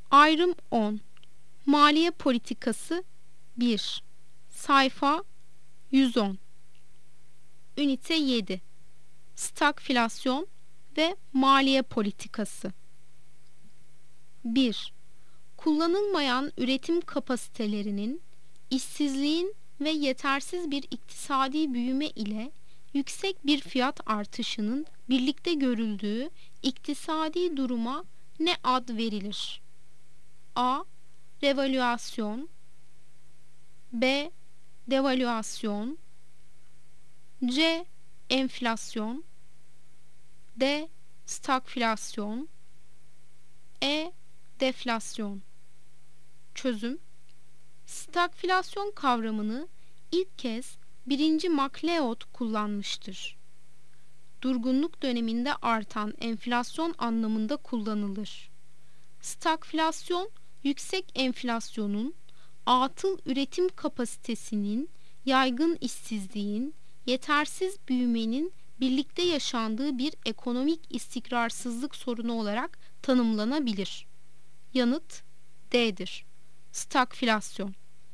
Ayrım 10. Maliye politikası 1. Sayfa 110. Ünite 7. Stagflasyon ve maliye politikası. 1. Kullanılmayan üretim kapasitelerinin, işsizliğin ve yetersiz bir iktisadi büyüme ile yüksek bir fiyat artışının birlikte görüldüğü iktisadi duruma ne ad verilir? A. Revalüasyon, B. Devalüasyon, C. Enflasyon, D. Stagflasyon, E. Deflasyon. Çözüm: stagflasyon kavramını ilk kez 1. MacLeod kullanmıştır. Durgunluk döneminde artan enflasyon anlamında kullanılır. Stagflasyon, yüksek enflasyonun, atıl üretim kapasitesinin, yaygın işsizliğin, yetersiz büyümenin birlikte yaşandığı bir ekonomik istikrarsızlık sorunu olarak tanımlanabilir. Yanıt D'dir. Stagflasyon.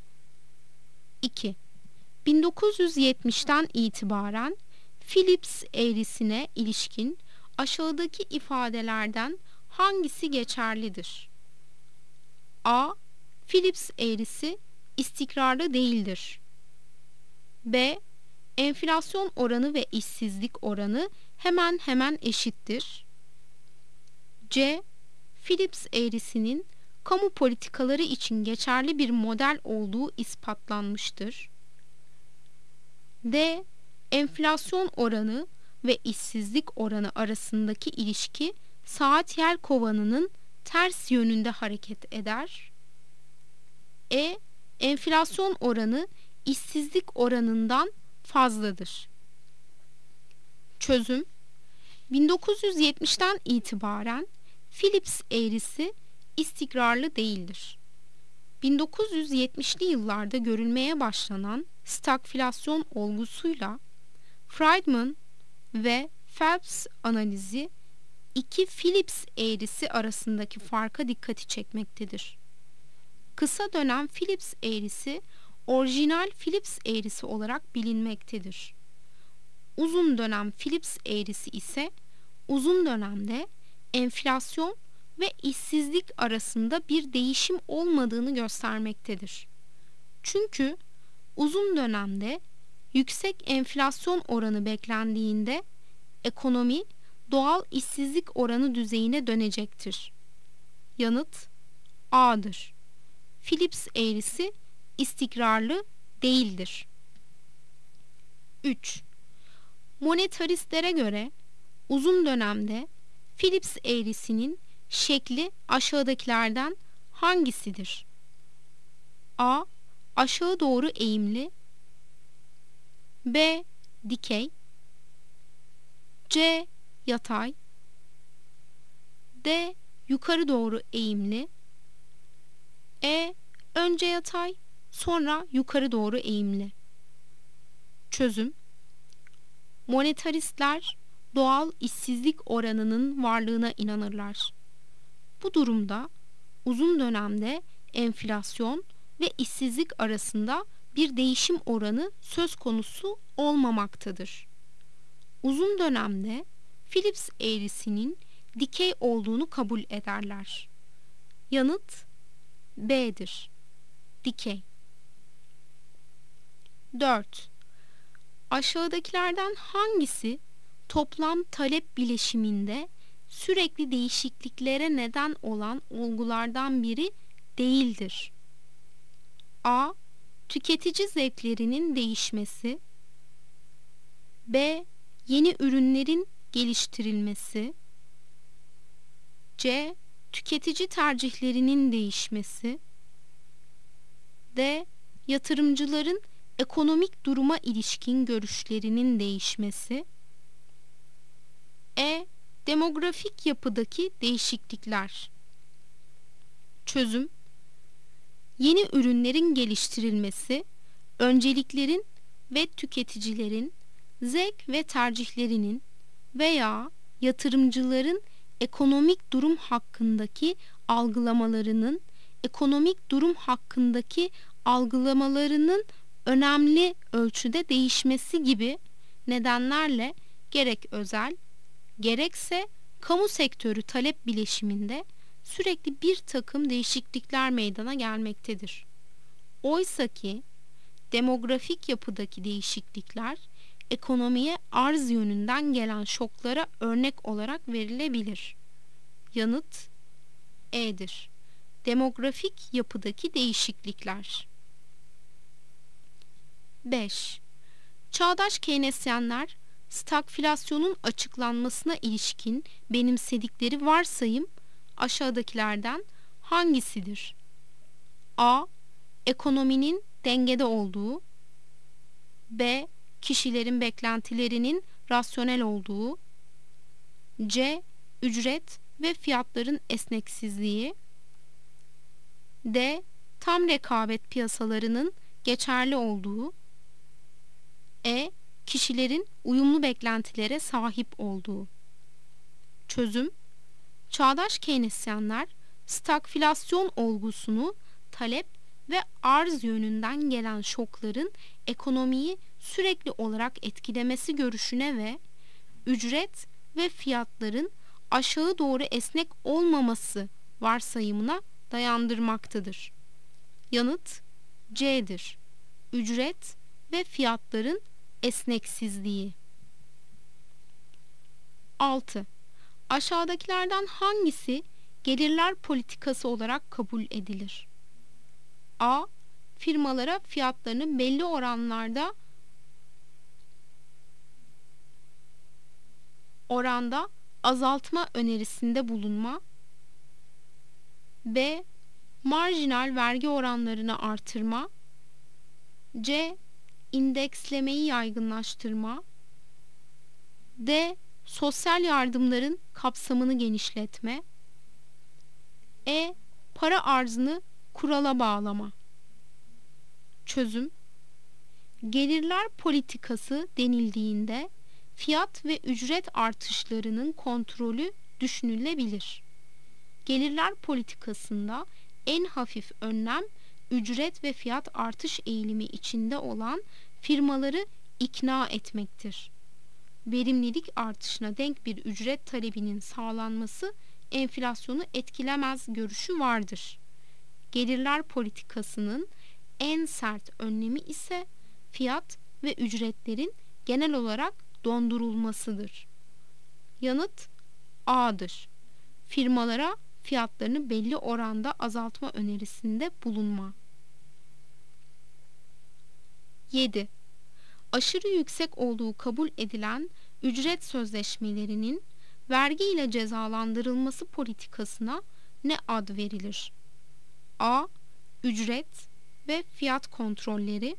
2. 1970'ten itibaren Phillips eğrisine ilişkin aşağıdaki ifadelerden hangisi geçerlidir? A. Phillips eğrisi istikrarlı değildir. B. Enflasyon oranı ve işsizlik oranı hemen hemen eşittir. C. Phillips eğrisinin kamu politikaları için geçerli bir model olduğu ispatlanmıştır. D. Enflasyon oranı ve işsizlik oranı arasındaki ilişki saat yelkovanının ters yönünde hareket eder. E. Enflasyon oranı işsizlik oranından fazladır. Çözüm: 1970'ten itibaren Phillips eğrisi istikrarlı değildir. 1970'li yıllarda görülmeye başlanan stagflasyon olgusuyla Friedman ve Phelps analizi iki Phillips eğrisi arasındaki farka dikkati çekmektedir. Kısa dönem Phillips eğrisi orijinal Phillips eğrisi olarak bilinmektedir. Uzun dönem Phillips eğrisi ise uzun dönemde enflasyon ve işsizlik arasında bir değişim olmadığını göstermektedir. Çünkü uzun dönemde yüksek enflasyon oranı beklendiğinde ekonomi doğal işsizlik oranı düzeyine dönecektir. Yanıt A'dır. Phillips eğrisi istikrarlı değildir. 3. Monetaristlere göre uzun dönemde Phillips eğrisinin şekli aşağıdakilerden hangisidir? A. Aşağı doğru eğimli, B. Dikey, C. Yatay, D. Yukarı doğru eğimli, E. Önce yatay, sonra yukarı doğru eğimli. Çözüm: monetaristler doğal işsizlik oranının varlığına inanırlar. Bu durumda uzun dönemde enflasyon ve işsizlik arasında bir değişim oranı söz konusu olmamaktadır. Uzun dönemde Phillips eğrisinin dikey olduğunu kabul ederler. Yanıt B'dir. Dikey. 4. Aşağıdakilerden hangisi toplam talep bileşiminde sürekli değişikliklere neden olan olgulardan biri değildir? A. Tüketici zevklerinin değişmesi, B. Yeni ürünlerin geliştirilmesi, C. Tüketici tercihlerinin değişmesi, D. Yatırımcıların ekonomik duruma ilişkin görüşlerinin değişmesi, E. Demografik yapıdaki değişiklikler. Çözüm: yeni ürünlerin geliştirilmesi, önceliklerin ve tüketicilerin zevk ve tercihlerinin veya yatırımcıların ekonomik durum hakkındaki algılamalarının önemli ölçüde değişmesi gibi nedenlerle gerek özel gerekse kamu sektörü talep bileşiminde sürekli bir takım değişiklikler meydana gelmektedir. Oysaki demografik yapıdaki değişiklikler ekonomiye arz yönünden gelen şoklara örnek olarak verilebilir. Yanıt E'dir. Demografik yapıdaki değişiklikler. 5. Çağdaş Keynesyenler stagflasyonun açıklanmasına ilişkin benimsedikleri varsayım aşağıdakilerden hangisidir? A. Ekonominin dengede olduğu. B. Kişilerin beklentilerinin rasyonel olduğu. C. Ücret ve fiyatların esneksizliği. D. Tam rekabet piyasalarının geçerli olduğu. E. Kişilerin uyumlu beklentilere sahip olduğu. Çözüm: çağdaş Keynesyenler stagflasyon olgusunu talep ve arz yönünden gelen şokların ekonomiyi sürekli olarak etkilemesi görüşüne ve ücret ve fiyatların aşağı doğru esnek olmaması varsayımına dayandırmaktadır. Yanıt C'dir. Ücret ve fiyatların esneksizliği. 6. Aşağıdakilerden hangisi gelirler politikası olarak kabul edilir? A. Firmalara fiyatlarını belli oranda azaltma önerisinde bulunma. B. Marjinal vergi oranlarını artırma. C. İndekslemeyi yaygınlaştırma. D. Sosyal yardımların kapsamını genişletme. E. Para arzını kurala bağlama. Çözüm: gelirler politikası denildiğinde fiyat ve ücret artışlarının kontrolü düşünülebilir. Gelirler politikasında en hafif önlem ücret ve fiyat artış eğilimi içinde olan firmaları ikna etmektir. Verimlilik artışına denk bir ücret talebinin sağlanması enflasyonu etkilemez görüşü vardır. Gelirler politikasının en sert önlemi ise fiyat ve ücretlerin genel olarak dondurulmasıdır. Yanıt A'dır. Firmalara fiyatlarını belli oranda azaltma önerisinde bulunma. 7. Aşırı yüksek olduğu kabul edilen ücret sözleşmelerinin vergi ile cezalandırılması politikasına ne ad verilir? A. Ücret ve fiyat kontrolleri.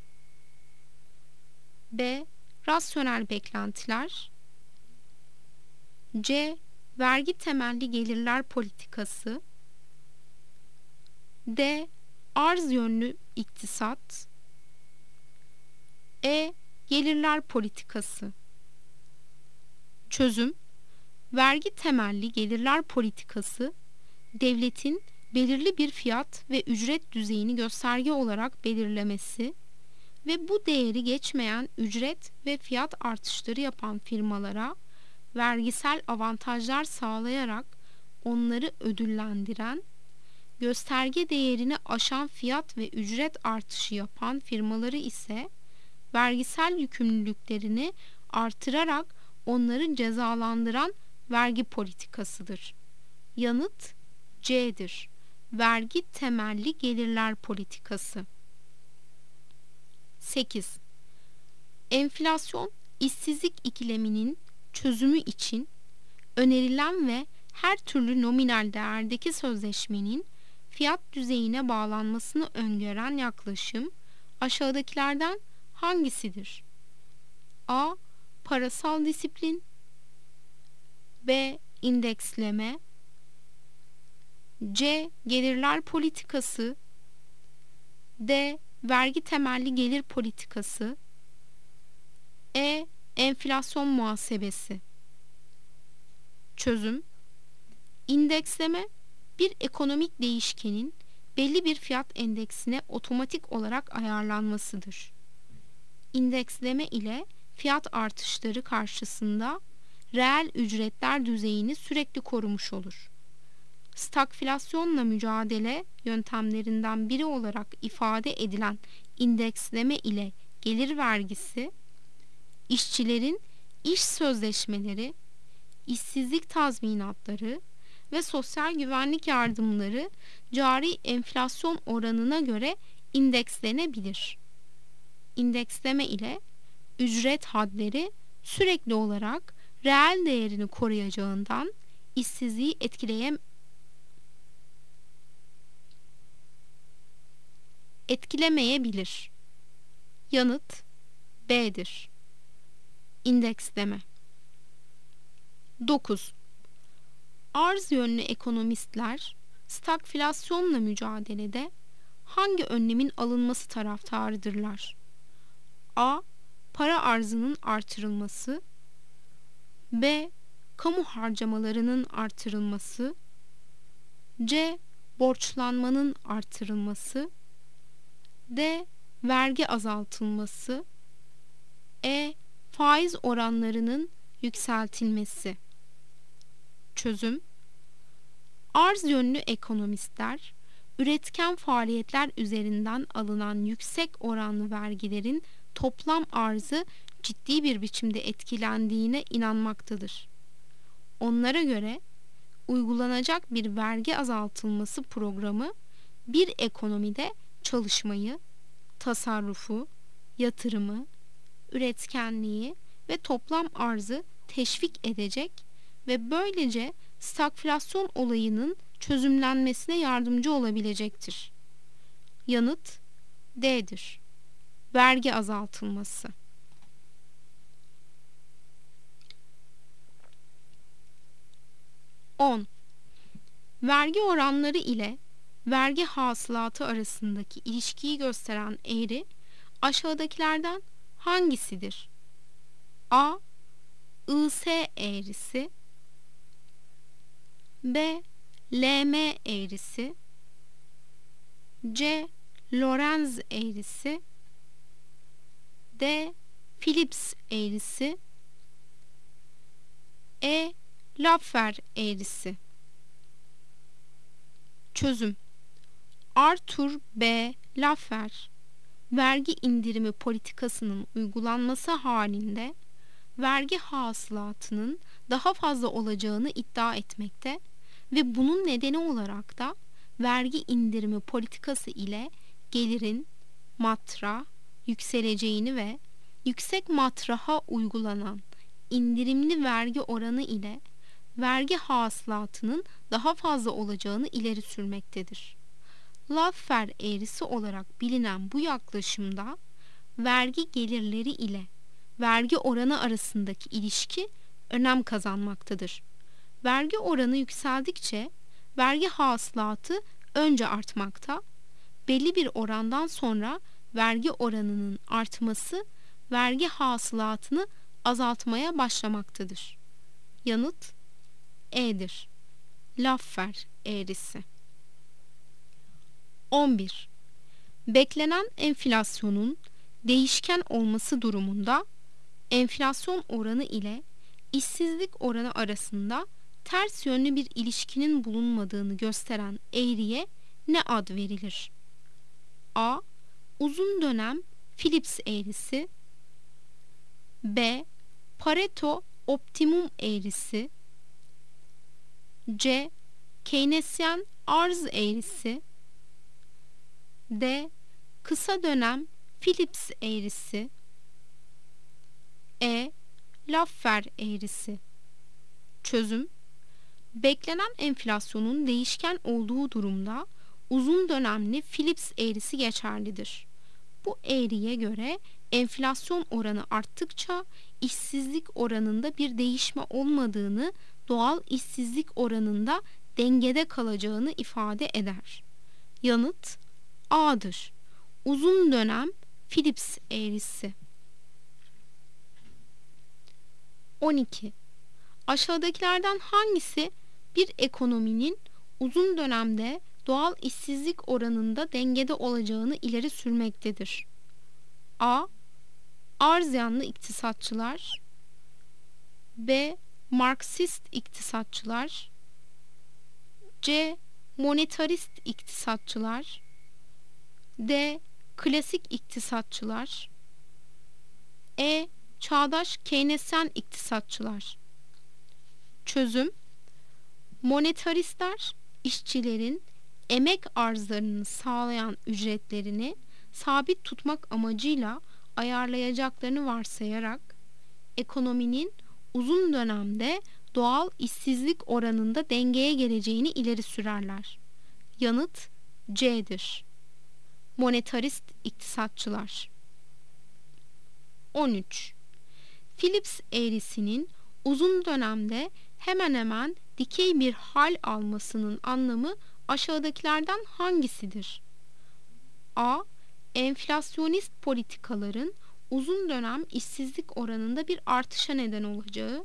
B. Rasyonel beklentiler. C. Vergi temelli gelirler politikası. D. Arz yönlü iktisat. E. Gelirler politikası. Çözüm: vergi temelli gelirler politikası, devletin belirli bir fiyat ve ücret düzeyini gösterge olarak belirlemesi ve bu değeri geçmeyen ücret ve fiyat artışları yapan firmalara vergisel avantajlar sağlayarak onları ödüllendiren, gösterge değerini aşan fiyat ve ücret artışı yapan firmaları ise vergisel yükümlülüklerini artırarak onları cezalandıran vergi politikasıdır. Yanıt C'dir. Vergi temelli gelirler politikası. 8. Enflasyon işsizlik ikileminin çözümü için önerilen ve her türlü nominal değerdeki sözleşmenin fiyat düzeyine bağlanmasını öngören yaklaşım aşağıdakilerden hangisidir? A. Parasal disiplin. B. İndeksleme. C. Gelirler politikası. D. Vergi temelli gelir politikası. E. Enflasyon muhasebesi. Çözüm: İndeksleme, bir ekonomik değişkenin belli bir fiyat endeksine otomatik olarak ayarlanmasıdır. İndeksleme ile fiyat artışları karşısında reel ücretler düzeyini sürekli korumuş olur. Stagflasyonla mücadele yöntemlerinden biri olarak ifade edilen indeksleme ile gelir vergisi, işçilerin iş sözleşmeleri, işsizlik tazminatları ve sosyal güvenlik yardımları cari enflasyon oranına göre indekslenebilir. İndeksleme ile ücret hadleri sürekli olarak reel değerini koruyacağından işsizliği etkilemeyebilir. Yanıt B'dir. İndeksleme. 9. Arz yönlü ekonomistler stagflasyonla mücadelede hangi önlemin alınması taraftarıdırlar? A. Para arzının artırılması. B. Kamu harcamalarının artırılması. C. Borçlanmanın artırılması. D. Vergi azaltılması. E. Faiz oranlarının yükseltilmesi. Çözüm: arz yönlü ekonomistler, üretken faaliyetler üzerinden alınan yüksek oranlı vergilerin toplam arzı ciddi bir biçimde etkilendiğine inanmaktadır. Onlara göre uygulanacak bir vergi azaltılması programı bir ekonomide çalışmayı, tasarrufu, yatırımı, üretkenliği ve toplam arzı teşvik edecek ve böylece stagflasyon olayının çözümlenmesine yardımcı olabilecektir. Yanıt D'dir. Vergi azaltılması. 10. Vergi oranları ile vergi hasılatı arasındaki ilişkiyi gösteren eğri aşağıdakilerden hangisidir? A. IS eğrisi. B. LM eğrisi. C. Lorenz eğrisi. D. Phillips eğrisi. E. Laffer eğrisi. Çözüm: Arthur B. Laffer, vergi indirimi politikasının uygulanması halinde vergi hasılatının daha fazla olacağını iddia etmekte ve bunun nedeni olarak da vergi indirimi politikası ile gelirin yükseleceğini ve yüksek matraha uygulanan indirimli vergi oranı ile vergi hasılatının daha fazla olacağını ileri sürmektedir. Laffer eğrisi olarak bilinen bu yaklaşımda vergi gelirleri ile vergi oranı arasındaki ilişki önem kazanmaktadır. Vergi oranı yükseldikçe vergi hasılatı önce artmakta, belli bir orandan sonra vergi oranının artması vergi hasılatını azaltmaya başlamaktadır. Yanıt E'dir. Laffer eğrisi. 11. Beklenen enflasyonun değişken olması durumunda enflasyon oranı ile işsizlik oranı arasında ters yönlü bir ilişkinin bulunmadığını gösteren eğriye ne ad verilir? A. Uzun dönem Phillips eğrisi. B. Pareto optimum eğrisi. C. Keynesyen arz eğrisi. D. Kısa dönem Phillips eğrisi. E. Laffer eğrisi. Çözüm: beklenen enflasyonun değişken olduğu durumda uzun dönemli Phillips eğrisi geçerlidir. Bu eğriye göre enflasyon oranı arttıkça işsizlik oranında bir değişme olmadığını, doğal işsizlik oranında dengede kalacağını ifade eder. Yanıt A'dır. Uzun dönem Phillips eğrisi. 12. Aşağıdakilerden hangisi bir ekonominin uzun dönemde doğal işsizlik oranında dengede olacağını ileri sürmektedir. A. Arz yanlı iktisatçılar. B. Marksist iktisatçılar. C. Monetarist iktisatçılar. D. Klasik iktisatçılar. E. Çağdaş Keynesyen iktisatçılar. Çözüm: monetaristler, işçilerin emek arzlarını sağlayan ücretlerini sabit tutmak amacıyla ayarlayacaklarını varsayarak ekonominin uzun dönemde doğal işsizlik oranında dengeye geleceğini ileri sürerler. Yanıt C'dir. Monetarist iktisatçılar. 13. Phillips eğrisinin uzun dönemde hemen hemen dikey bir hal almasının anlamı aşağıdakilerden hangisidir? A. Enflasyonist politikaların uzun dönem işsizlik oranında bir artışa neden olacağı.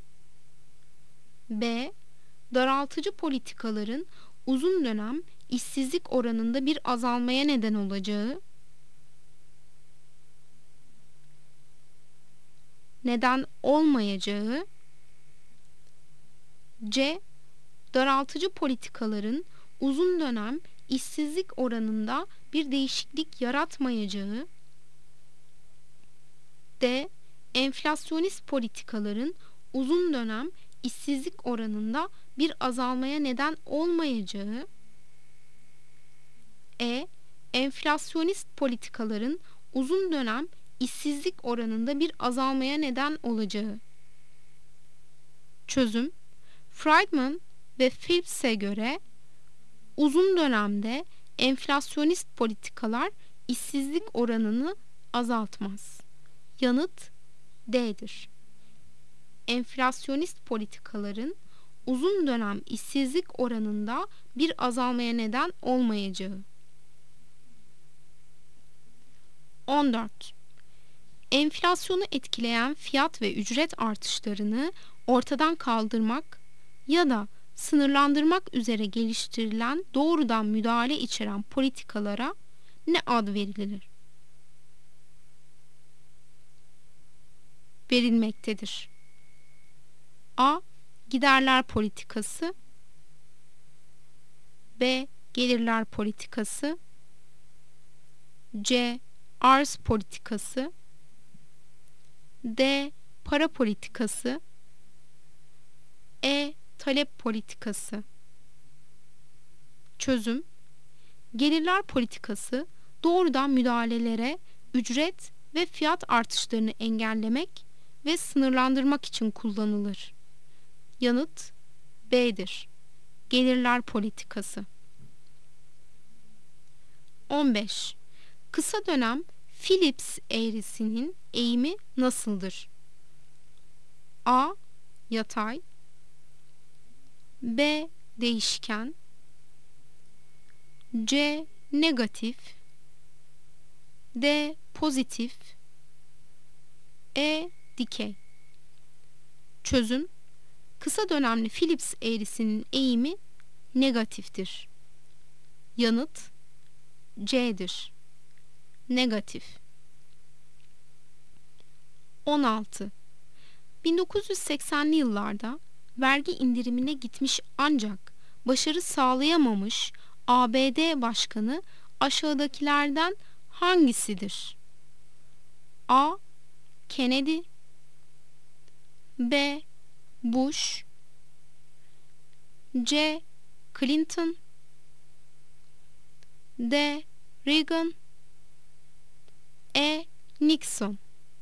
B. Daraltıcı politikaların uzun dönem işsizlik oranında bir azalmaya neden olacağı. Neden olmayacağı. C. Daraltıcı politikaların uzun dönem işsizlik oranında bir değişiklik yaratmayacağı. D. Enflasyonist politikaların uzun dönem işsizlik oranında bir azalmaya neden olmayacağı. E. Enflasyonist politikaların uzun dönem işsizlik oranında bir azalmaya neden olacağı. Çözüm: Friedman ve Phillips'e göre uzun dönemde enflasyonist politikalar işsizlik oranını azaltmaz. Yanıt D'dir. Enflasyonist politikaların uzun dönem işsizlik oranında bir azalmaya neden olmayacağı. 14. Enflasyonu etkileyen fiyat ve ücret artışlarını ortadan kaldırmak ya da sınırlandırmak üzere geliştirilen doğrudan müdahale içeren politikalara ne ad verilir? Verilmektedir. A. Giderler politikası. B. Gelirler politikası. C. Arz politikası. D. Para politikası. E. Talep politikası. Çözüm: gelirler politikası doğrudan müdahalelere, ücret ve fiyat artışlarını engellemek ve sınırlandırmak için kullanılır. Yanıt B'dir. Gelirler politikası. 15. Kısa dönem Phillips eğrisinin eğimi nasıldır? A. Yatay. B. Değişken. C. Negatif. D. Pozitif. E. Dikey. Çözüm: kısa dönemli Phillips eğrisinin eğimi negatiftir. Yanıt C'dir. Negatif. 16. 1980'li yıllarda vergi indirimine gitmiş ancak başarı sağlayamamış ABD Başkanı aşağıdakilerden hangisidir? A. Kennedy. B. Bush. C. Clinton. D. Reagan. E. Nixon.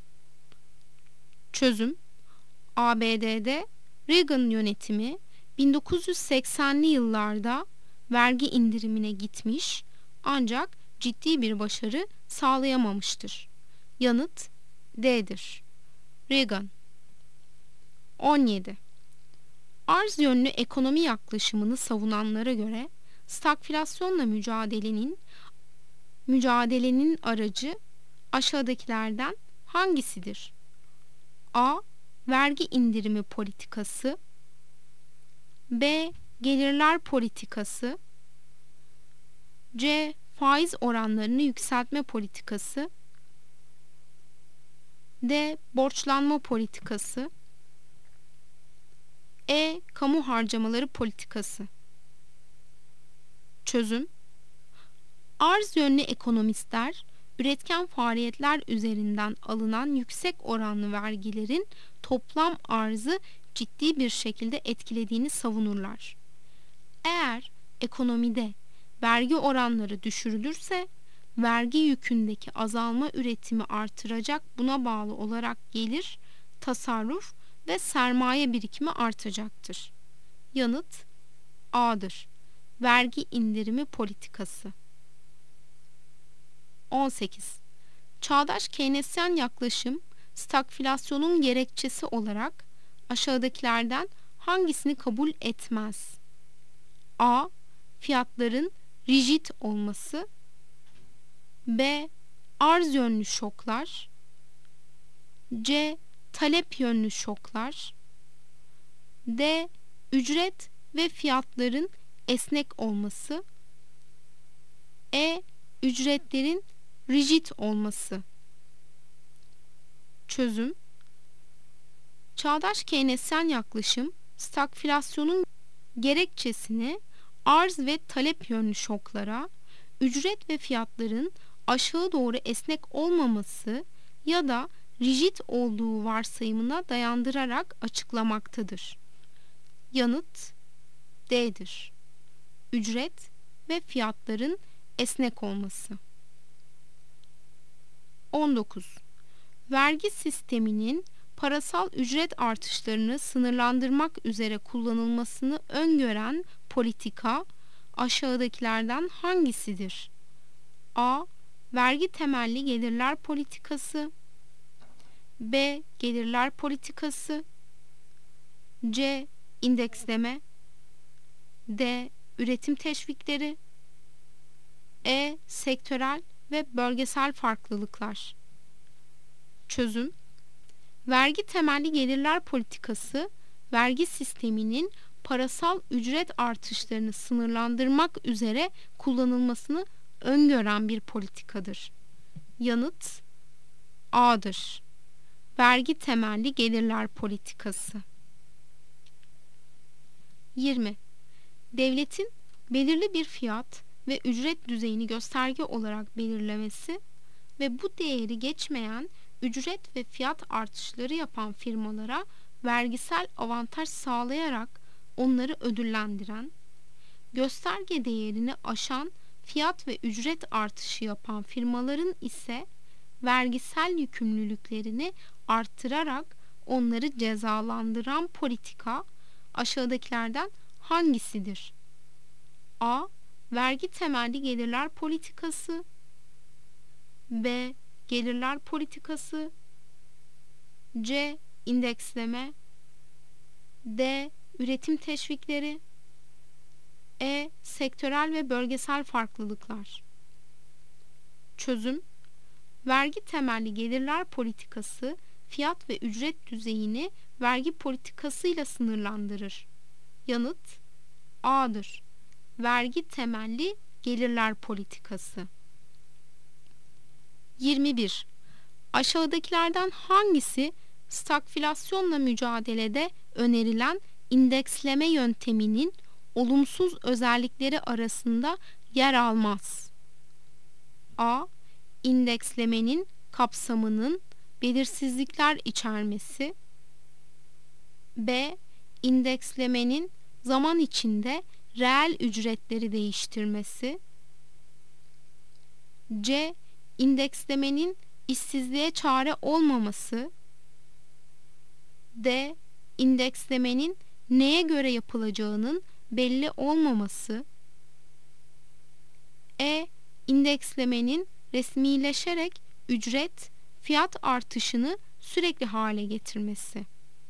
Çözüm: ABD'de Reagan yönetimi 1980'li yıllarda vergi indirimine gitmiş ancak ciddi bir başarı sağlayamamıştır. Yanıt D'dir. Reagan. 17. Arz yönlü ekonomi yaklaşımını savunanlara göre stagflasyonla mücadelenin aracı aşağıdakilerden hangisidir? A. Vergi indirimi politikası. B. gelirler politikası, C. Faiz oranlarını yükseltme politikası, D. Borçlanma politikası, E. Kamu harcamaları politikası. Çözüm: arz yönlü ekonomistler, üretken faaliyetler üzerinden alınan yüksek oranlı vergilerin toplam arzı ciddi bir şekilde etkilediğini savunurlar. Eğer ekonomide vergi oranları düşürülürse, vergi yükündeki azalma üretimi artıracak, buna bağlı olarak gelir, tasarruf ve sermaye birikimi artacaktır. Yanıt A'dır. Vergi indirimi politikası. 18. Çağdaş Keynesyen yaklaşım, stagflasyonun gerekçesi olarak aşağıdakilerden hangisini kabul etmez? A. Fiyatların rigid olması, B. Arz yönlü şoklar, C. Talep yönlü şoklar, D. Ücret ve fiyatların esnek olması, E. Ücretlerin rigid olması. Çözüm: çağdaş Keynesyen yaklaşım, stagflasyonun gerekçesini arz ve talep yönlü şoklara, ücret ve fiyatların aşağı doğru esnek olmaması ya da rigid olduğu varsayımına dayandırarak açıklamaktadır. Yanıt D'dir. Ücret ve fiyatların esnek olması. 19. Vergi sisteminin parasal ücret artışlarını sınırlandırmak üzere kullanılmasını öngören politika aşağıdakilerden hangisidir? A. Vergi temelli gelirler politikası, B. Gelirler politikası, C. İndeksleme, D. Üretim teşvikleri, E. Sektörel ve bölgesel farklılıklar. Çözüm: vergi temelli gelirler politikası, vergi sisteminin parasal ücret artışlarını sınırlandırmak üzere kullanılmasını öngören bir politikadır. Yanıt A'dır. Vergi temelli gelirler politikası. 20. Devletin belirli bir fiyat ve ücret düzeyini gösterge olarak belirlemesi ve bu değeri geçmeyen ücret ve fiyat artışları yapan firmalara vergisel avantaj sağlayarak onları ödüllendiren, gösterge değerini aşan fiyat ve ücret artışı yapan firmaların ise vergisel yükümlülüklerini artırarak onları cezalandıran politika aşağıdakilerden hangisidir? A. Vergi temelli gelirler politikası, B. Gelirler politikası, C. İndeksleme, D. Üretim teşvikleri, E. Sektörel ve bölgesel farklılıklar. Çözüm: vergi temelli gelirler politikası fiyat ve ücret düzeyini vergi politikasıyla sınırlandırır. Yanıt A'dır. Vergi temelli gelirler politikası. 21. Aşağıdakilerden hangisi stagflasyonla mücadelede önerilen indeksleme yönteminin olumsuz özellikleri arasında yer almaz? A. İndekslemenin kapsamının belirsizlikler içermesi, B. İndekslemenin zaman içinde reel ücretleri değiştirmesi, C. İndekslemenin işsizliğe çare olmaması, D. İndekslemenin neye göre yapılacağının belli olmaması, E. İndekslemenin resmileşerek ücret, fiyat artışını sürekli hale getirmesi.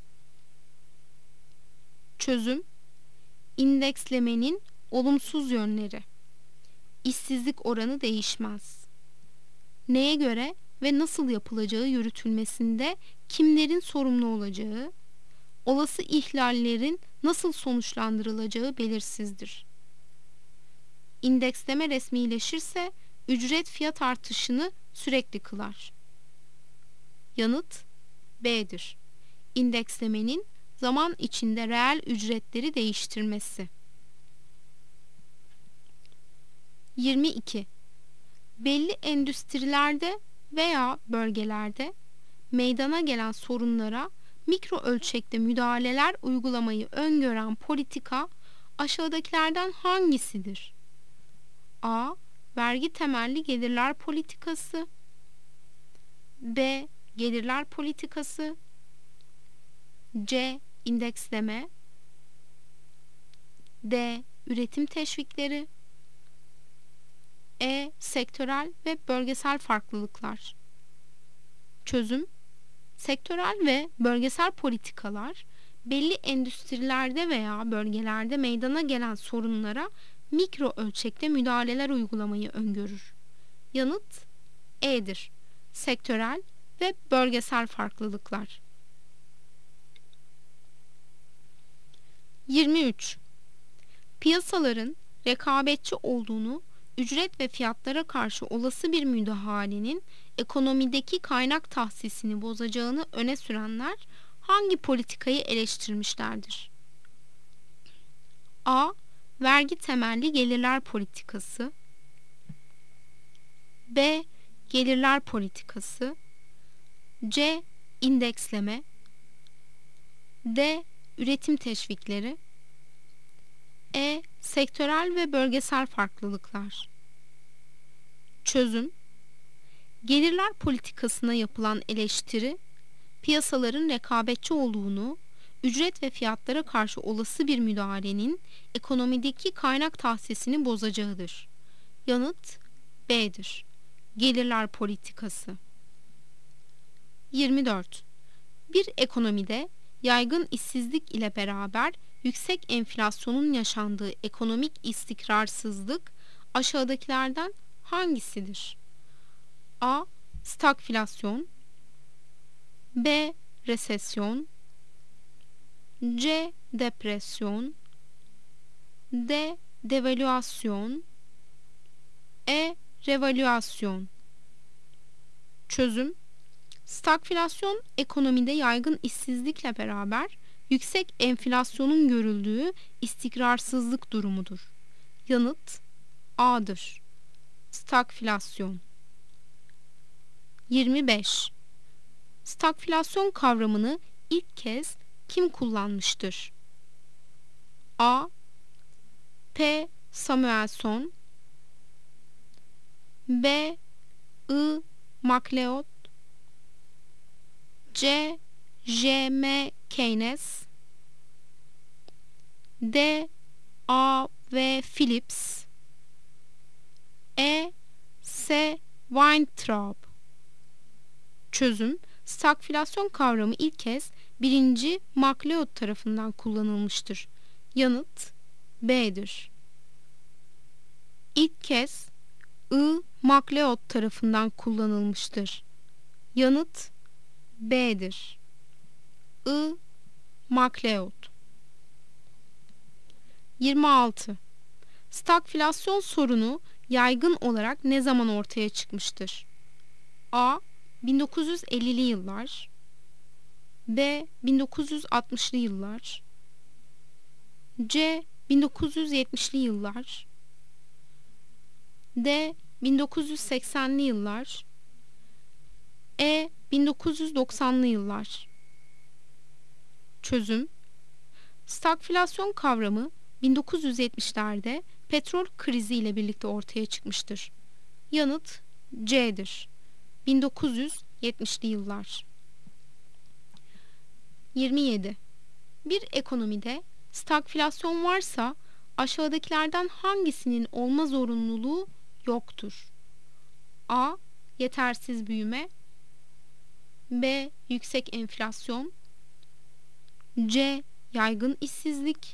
Çözüm: İndekslemenin olumsuz yönleri. İşsizlik oranı değişmez. Neye göre ve nasıl yapılacağı yürütülmesinde kimlerin sorumlu olacağı, olası ihlallerin nasıl sonuçlandırılacağı belirsizdir. İndeksleme resmileşirse ücret fiyat artışını sürekli kılar. Yanıt B'dir. İndekslemenin zaman içinde reel ücretleri değiştirmesi. 22. Belli endüstrilerde veya bölgelerde meydana gelen sorunlara mikro ölçekte müdahaleler uygulamayı öngören politika aşağıdakilerden hangisidir? A. Vergi temelli gelirler politikası. B. Gelirler politikası. C. İndeksleme. D. Üretim teşvikleri. E. Sektörel ve bölgesel farklılıklar. Çözüm: sektörel ve bölgesel politikalar belli endüstrilerde veya bölgelerde meydana gelen sorunlara mikro ölçekte müdahaleler uygulamayı öngörür. Yanıt E'dir. Sektörel ve bölgesel farklılıklar. 23. Piyasaların rekabetçi olduğunu, ücret ve fiyatlara karşı olası bir müdahalenin ekonomideki kaynak tahsisini bozacağını öne sürenler hangi politikayı eleştirmişlerdir? A. Vergi temelli gelirler politikası. B. Gelirler politikası. C. İndeksleme. D. Üretim teşvikleri. E. Sektörel ve bölgesel farklılıklar. Çözüm: gelirler politikasına yapılan eleştiri, piyasaların rekabetçi olduğunu, ücret ve fiyatlara karşı olası bir müdahalenin ekonomideki kaynak tahsisini bozacağıdır. Yanıt B'dir. Gelirler politikası. 24. Bir ekonomide yaygın işsizlik ile beraber yüksek enflasyonun yaşandığı ekonomik istikrarsızlık aşağıdakilerden hangisidir? A. Stagflasyon. B. Resesyon. C. Depresyon. D. Devalüasyon. E. Revalüasyon. Çözüm: stagflasyon ekonomide yaygın işsizlikle beraber yüksek enflasyonun görüldüğü istikrarsızlık durumudur. Yanıt A'dır. Stagflasyon. 25. Stagflasyon kavramını ilk kez kim kullanmıştır? A. P. Samuelson. B. I. MacLeod. C. J. M. Keynes. D. A. V. Phillips. E. S. Weintraub. Çözüm: stagflasyon kavramı ilk kez 1. MacLeod tarafından kullanılmıştır. Yanıt B'dir. İlk kez I. MacLeod tarafından kullanılmıştır. Yanıt B'dir. I. MacLeod. 26. Stagflasyon sorunu yaygın olarak ne zaman ortaya çıkmıştır? A. 1950'li yıllar. B. 1960'lı yıllar. C. 1970'li yıllar. D. 1980'li yıllar. E. 1990'lı yıllar. Çözüm: stagflasyon kavramı 1970'lerde petrol krizi ile birlikte ortaya çıkmıştır. Yanıt C'dir. 1970'li yıllar. 27. Bir ekonomide stagflasyon varsa aşağıdakilerden hangisinin olma zorunluluğu yoktur? A. Yetersiz büyüme. B. Yüksek enflasyon. C. Yaygın işsizlik.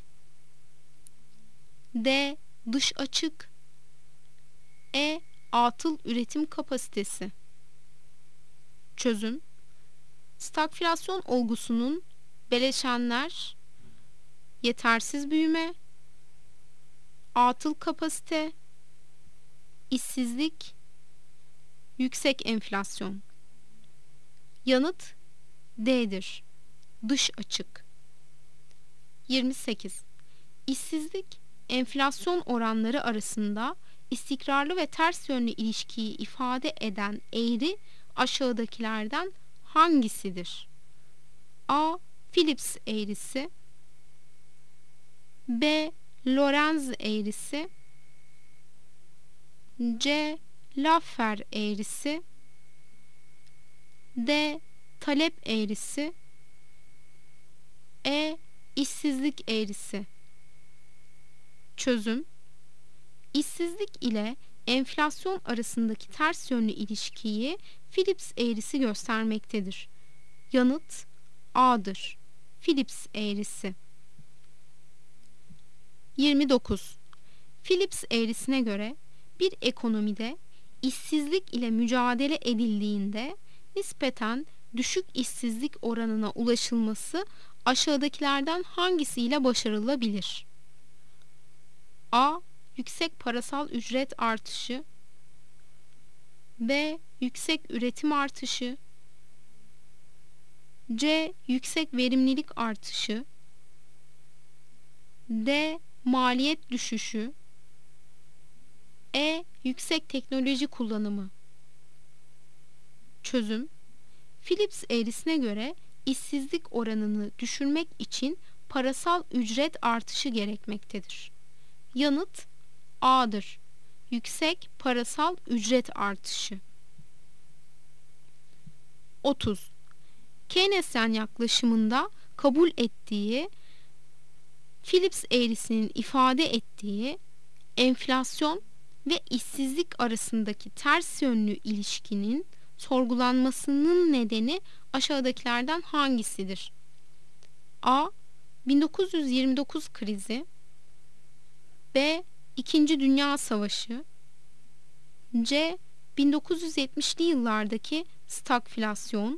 D. Dış açık. E. Atıl üretim kapasitesi. Çözüm: stagflasyon olgusunun bileşenler, yetersiz büyüme, atıl kapasite, işsizlik, yüksek enflasyon. Yanıt D'dir. Dış açık. 28. İşsizlik, enflasyon oranları arasında istikrarlı ve ters yönlü ilişkiyi ifade eden eğri aşağıdakilerden hangisidir? A. Phillips eğrisi, B. Lorenz eğrisi, C. Laffer eğrisi, D. Talep eğrisi, E. İşsizlik eğrisi. Çözüm: İşsizlik ile enflasyon arasındaki ters yönlü ilişkiyi Phillips eğrisi göstermektedir. Yanıt A'dır. Phillips eğrisi. 29. Phillips eğrisine göre bir ekonomide işsizlik ile mücadele edildiğinde nispeten düşük işsizlik oranına ulaşılması aşağıdakilerden hangisiyle başarılabilir? A. Yüksek parasal ücret artışı, B. Yüksek üretim artışı, C. Yüksek verimlilik artışı, D. Maliyet düşüşü, E. Yüksek teknoloji kullanımı. Çözüm: Phillips eğrisine göre işsizlik oranını düşürmek için parasal ücret artışı gerekmektedir. Yanıt A'dır. Yüksek parasal ücret artışı. 30. Keynesyen yaklaşımında kabul ettiği, Phillips eğrisinin ifade ettiği enflasyon ve işsizlik arasındaki ters yönlü ilişkinin sorgulanmasının nedeni aşağıdakilerden hangisidir? A. 1929 krizi, B. İkinci Dünya Savaşı, C. 1970'li yıllardaki stagflasyon,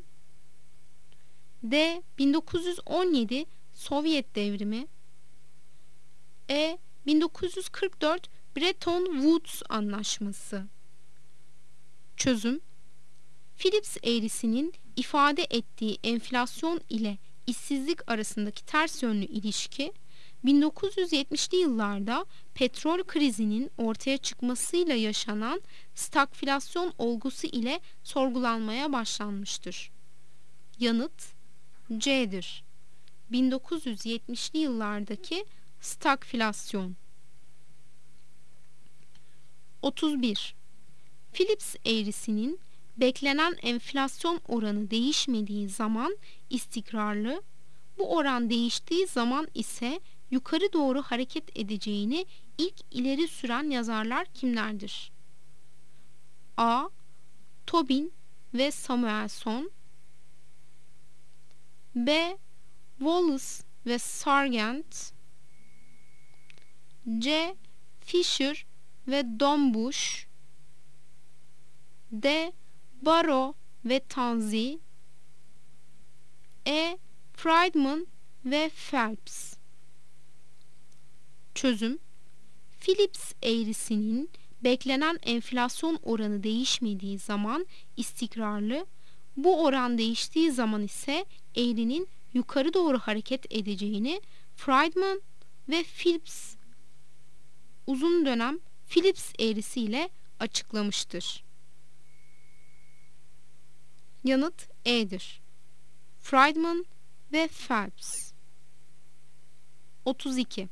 D. 1917 Sovyet devrimi, E. 1944 Bretton Woods Anlaşması. Çözüm: Phillips eğrisinin ifade ettiği enflasyon ile işsizlik arasındaki ters yönlü ilişki 1970'li yıllarda petrol krizinin ortaya çıkmasıyla yaşanan stagflasyon olgusu ile sorgulanmaya başlanmıştır. Yanıt C'dir. 1970'li yıllardaki stagflasyon. 31. Phillips eğrisinin beklenen enflasyon oranı değişmediği zaman istikrarlı, bu oran değiştiği zaman ise yukarı doğru hareket edeceğini ilk ileri süren yazarlar kimlerdir? A. Tobin ve Samuelson, B. Wallace ve Sargent, C. Fisher ve Dombush, D. Barrow ve Tanzi, E. Friedman ve Phelps. Çözüm: Phillips eğrisinin beklenen enflasyon oranı değişmediği zaman istikrarlı, bu oran değiştiği zaman ise eğrinin yukarı doğru hareket edeceğini Friedman ve Phelps uzun dönem Phillips eğrisi ile açıklamıştır. Yanıt E'dir. Friedman ve Phelps. 32.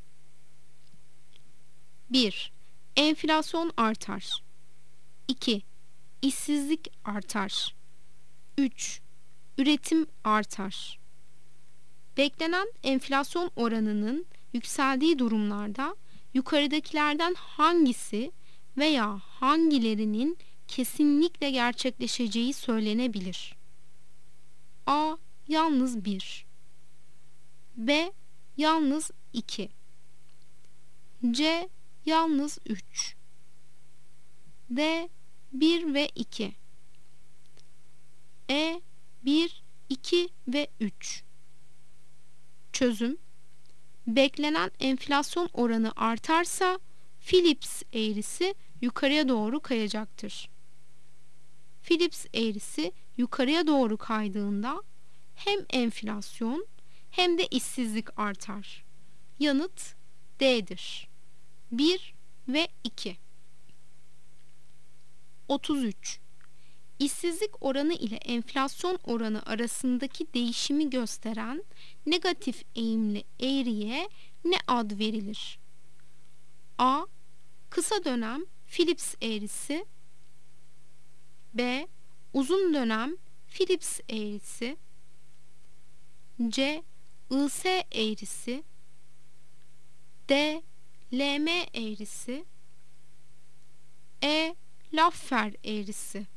1. Enflasyon artar. 2. İşsizlik artar. 3. Üretim artar. Beklenen enflasyon oranının yükseldiği durumlarda yukarıdakilerden hangisi veya hangilerinin kesinlikle gerçekleşeceği söylenebilir? A. Yalnız 1, B. Yalnız 2, C. Yalnız 3, D. 1 ve 2, E. 1, 2 ve 3. Çözüm: beklenen enflasyon oranı artarsa Phillips eğrisi yukarıya doğru kayacaktır. Phillips eğrisi yukarıya doğru kaydığında hem enflasyon hem de işsizlik artar. Yanıt D'dir. 1 ve 2. 33. İşsizlik oranı ile enflasyon oranı arasındaki değişimi gösteren negatif eğimli eğriye ne ad verilir? A. Kısa dönem Phillips eğrisi. B. Uzun dönem Phillips eğrisi. C. IS eğrisi. D. LM eğrisi. E. Laffer eğrisi.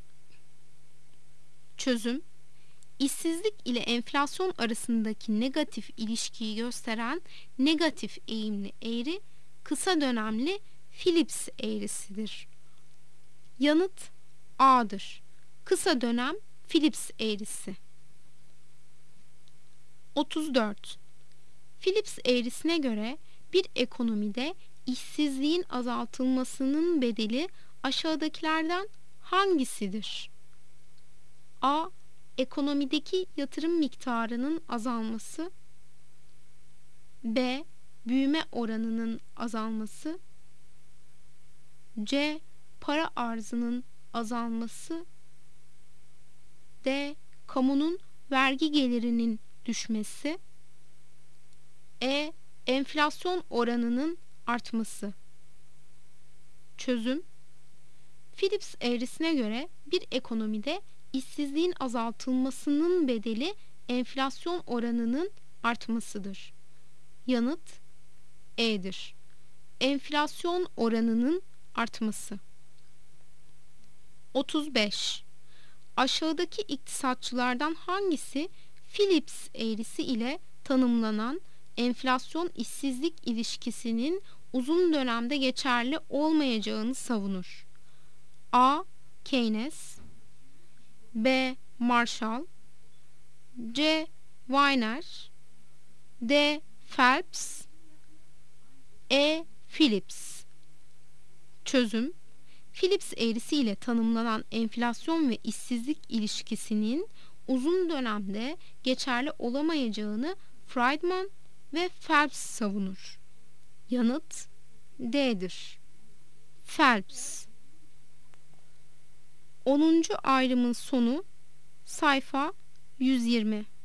Çözüm: İşsizlik ile enflasyon arasındaki negatif ilişkiyi gösteren negatif eğimli eğri kısa dönemli Phillips eğrisidir. Yanıt A'dır. Kısa dönem Phillips eğrisi. 34. Phillips eğrisine göre bir ekonomide işsizliğin azaltılmasının bedeli aşağıdakilerden hangisidir? A. Ekonomideki yatırım miktarının azalması. B. Büyüme oranının azalması. C. Para arzının azalması. D. Kamunun vergi gelirinin düşmesi. E. Enflasyon oranının artması. Çözüm: Phillips eğrisine göre bir ekonomide işsizliğin azaltılmasının bedeli enflasyon oranının artmasıdır. Yanıt E'dir. Enflasyon oranının artması. 35. Aşağıdaki iktisatçılardan hangisi Phillips eğrisi ile tanımlanan enflasyon işsizlik ilişkisinin uzun dönemde geçerli olmayacağını savunur? A. Keynes. B. Marshall. C. Wiener. D. Phelps. E. Phillips. Çözüm: Phillips eğrisi ile tanımlanan enflasyon ve işsizlik ilişkisinin uzun dönemde geçerli olamayacağını Friedman ve Phelps savunur. Yanıt D'dir. Phelps. 10. ayrımın sonu sayfa 120.